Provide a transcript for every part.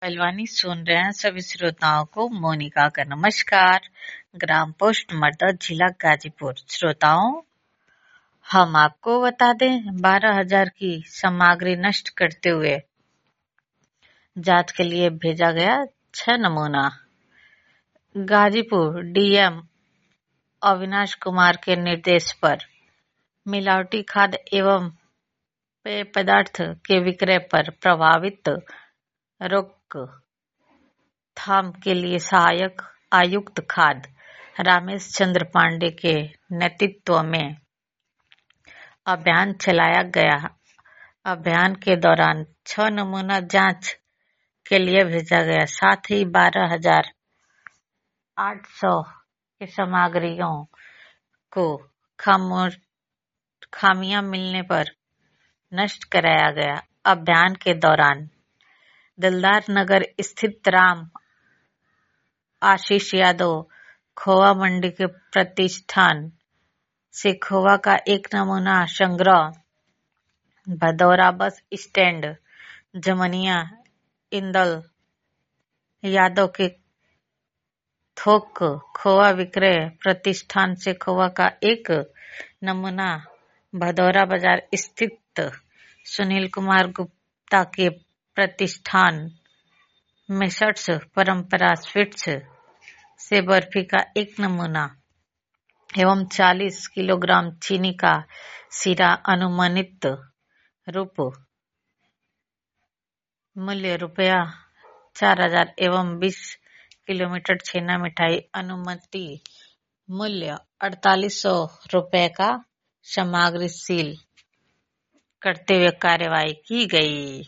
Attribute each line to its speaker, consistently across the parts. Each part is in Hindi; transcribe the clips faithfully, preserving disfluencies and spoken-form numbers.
Speaker 1: पहलवानी सुन रहे हैं सभी श्रोताओं को मोनिका का नमस्कार। ग्राम पोस्ट मर्दा, जिला गाजीपुर। श्रोताओं, हम आपको बता दें, बारह हजार की सामग्री नष्ट करते हुए जांच के लिए भेजा गया छह नमूना। गाजीपुर डीएम अविनाश कुमार के निर्देश पर मिलावटी खाद्य एवं पेय पदार्थ के विक्रय पर प्रभावित रोकथाम के लिए सहायक आयुक्त खाद्य रामेश चंद्र पांडे के नेतृत्व में अभियान चलाया गया। अभियान के दौरान छह नमूना जांच के लिए भेजा गया। साथ ही बारह हजार आठ सौ के सामग्रियों को खामियां मिलने पर नष्ट कराया गया। अभियान के दौरान दिलदार नगर स्थित राम आशीष यादव खोवा मंडी के प्रतिष्ठान से खोवा का एक नमूना संग्रह, भदौरा बस स्टैंड जमनिया इंदल यादव के थोक खोवा विक्रय प्रतिष्ठान से खोवा का एक नमूना, भदौरा बाजार स्थित सुनील कुमार गुप्ता के प्रतिष्ठान मेसर्स परंपरा स्वीट्स से बर्फी का एक नमूना एवं चालीस किलोग्राम चीनी का सिरा अनुमानित रूप मूल्य रुपया चार हजार एवं बीस किलोमीटर छेना मिठाई अनुमति मूल्य अड़तालीस सौ रुपए का सामग्री सील करते हुए कार्रवाई की गई।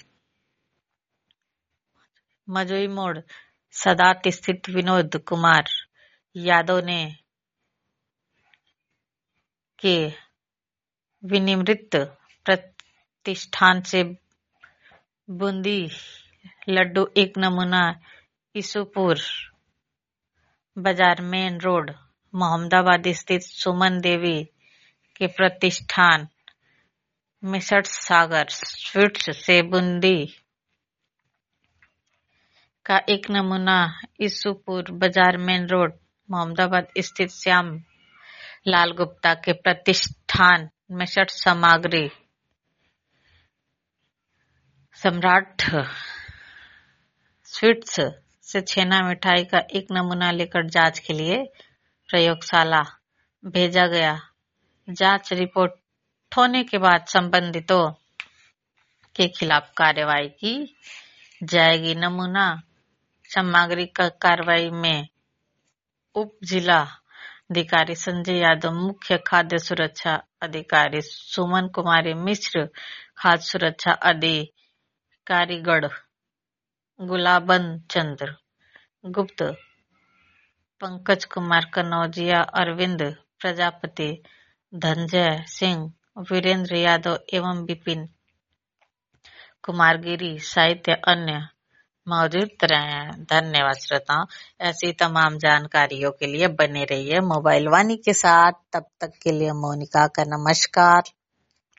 Speaker 1: मजोई मोड़ सदात स्थित विनोद कुमार यादव ने के विनिमृत प्रतिष्ठान से बूंदी लड्डू एक नमूना, ईसुपुर बाजार मेन रोड मोहम्मदाबाद स्थित सुमन देवी के प्रतिष्ठान मेसर्स सागर स्वीट्स से बूंदी का एक नमूना, ईसुपुर बाजार मेन रोड मोहम्मदाबाद स्थित श्याम लाल गुप्ता के प्रतिष्ठान मेसर्स सामग्री सम्राट स्वीट्स से छेना मिठाई का एक नमूना लेकर जांच के लिए प्रयोगशाला भेजा गया। जांच रिपोर्ट होने के बाद संबंधितों के खिलाफ कार्रवाई की जाएगी। नमूना सामग्री का कार्रवाई में उप जिला अधिकारी संजय यादव, मुख्य खाद्य सुरक्षा अधिकारी सुमन कुमारी मिश्र, खाद्य सुरक्षा अधिकारीगण गुलाबन चंद्र गुप्त, पंकज कुमार कनौजिया, अरविंद प्रजापति, धनंजय सिंह, वीरेंद्र यादव एवं विपिन कुमार गिरी साहित्य अन्य मौजूद रहे। धन्यवाद श्रोताओं। ऐसी तमाम जानकारियों के लिए बने रहिए मोबाइल वाणी के साथ। तब तक के लिए मोनिका का नमस्कार।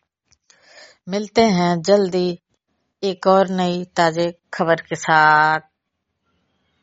Speaker 1: मिलते हैं जल्दी एक और नई ताजे खबर के साथ।